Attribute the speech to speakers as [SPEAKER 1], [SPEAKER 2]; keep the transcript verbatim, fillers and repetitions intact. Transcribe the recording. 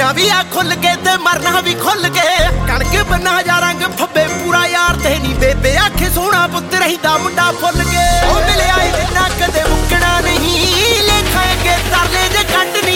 [SPEAKER 1] जीना भी आ खुल के ते मरना भी खुल के कणक बना जा रंग फब्बे पूरा यार ते नी बेबे आखे सोना पुत्त रहीदा मुंडा फुल के ओ मिले आए ना कदे मुकना नहीं लेखा के तरले जे कंड